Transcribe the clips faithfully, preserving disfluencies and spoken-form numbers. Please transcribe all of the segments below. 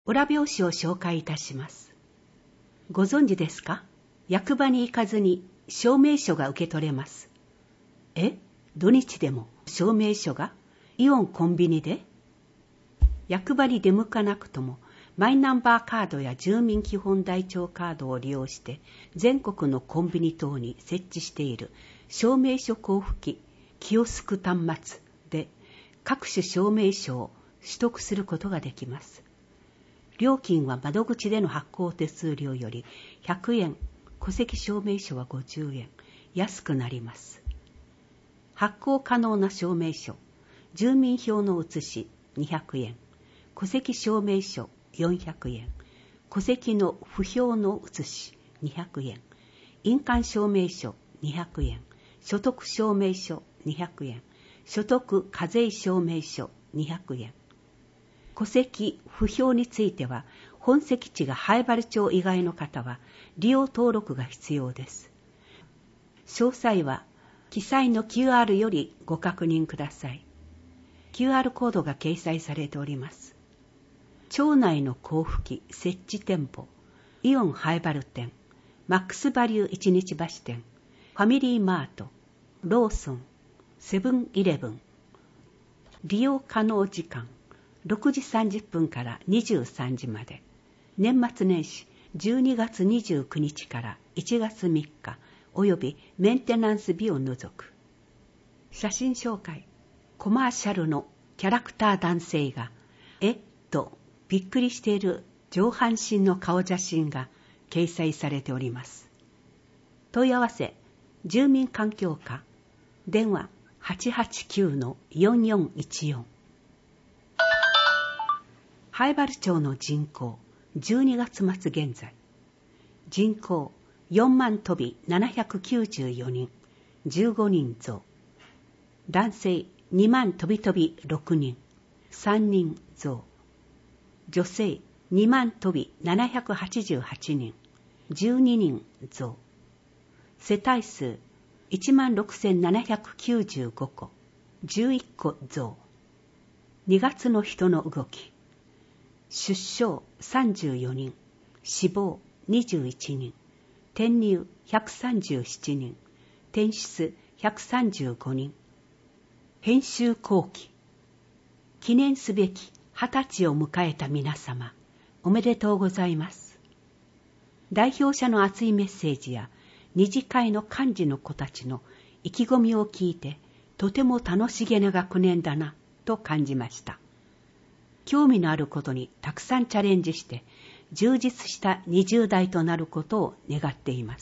裏表紙を紹介いたします。ご存知ですか？役場に行かずに証明書が受け取れます。え？土日でも証明書が？イオンコンビニで？役場に出向かなくともマイナンバーカードや住民基本台帳カードを利用して全国のコンビニ等に設置している証明書交付機キオスク端末で各種証明書を取得することができます。料金は窓口での発行手数料よりひゃくえん、戸籍証明書はごじゅうえん安くなります。発行可能な証明書、住民票の写しにひゃくえん、戸籍証明書よんひゃくえん、戸籍の不評の写しにひゃくえん、印鑑証明書にひゃくえん、所得証明書にひゃくえん、所得課税証明書にひゃくえん。戸籍不評については、本籍地が南風原町以外の方は利用登録が必要です。詳細は記載の キューアール よりご確認ください。キューアール コードが掲載されております。町内の交付機設置店舗、イオン南風原店、マックスバリュー一日橋店、ファミリーマート、ローソン、セブンイレブン。利用可能時間、ろくじさんじゅっぷんからにじゅうさんじまで。年末年始じゅうにがつにじゅうくにちからいちがつみっかおよびメンテナンス日を除く。写真紹介。コマーシャルのキャラクター男性がえっとびっくりしている上半身の顔写真が掲載されております。問い合わせ住民環境課電話 はちはちきゅうのよんよんいちよん。南風原町の人口じゅうにがつ末現在、人口よんまんとびななひゃくきゅうじゅうよにん、じゅうごにん増。男性にまんとびとびろくにん、さんにん増。女性にまんとびななひゃくはちじゅうはちにん、じゅうににん増。世帯数いちまんろくせんななひゃくきゅうじゅうごこ、じゅういっこ増。にがつの人の動き。出生さんじゅうよにん、死亡にじゅういちにん、転入ひゃくさんじゅうななにん、転出ひゃくさんじゅうごにん。編集後期。記念すべきはたちを迎えた皆様、おめでとうございます。代表者の熱いメッセージや二次会の幹事の子たちの意気込みを聞いて、とても楽しげな学年だなと感じました。興味のあることにたくさんチャレンジして充実したにじゅうだいとなることを願っています。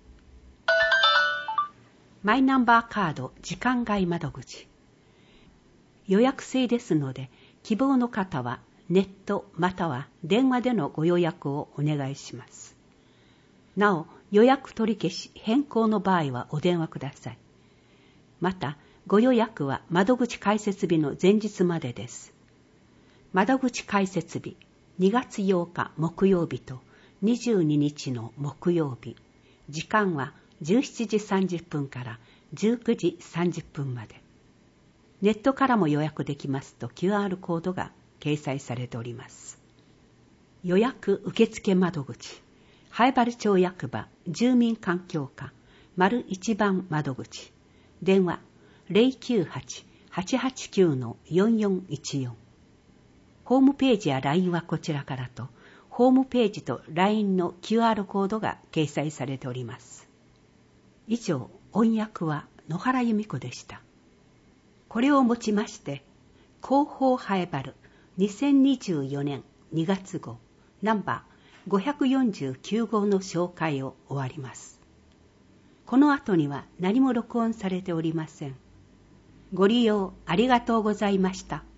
マイナンバーカード時間外窓口。予約制ですので、希望の方はネットまたは電話でのご予約をお願いします。なお、予約取り消し変更の場合はお電話ください。また、ご予約は窓口開設日の前日までです。窓口開設日、にがつようか木曜日とにじゅうににちの木曜日。時間はじゅうしちじさんじゅっぷんからじゅうくじさんじゅっぷんまで。ネットからも予約できますと キューアール コードが掲載されております。予約受付窓口、南風原町役場住民環境課丸一番窓口。電話 ゼロきゅうはち はちはちきゅうのよんよんいちよん。ホームページや ライン はこちらからと、ホームページと ライン の キューアール コードが掲載されております。以上、音訳は野原由美子でした。これをもちまして、広報南風原にせんにじゅうよねんにがつごうナンバーごひゃくよんじゅうきゅうごうの紹介を終わります。この後には何も録音されておりません。ご利用ありがとうございました。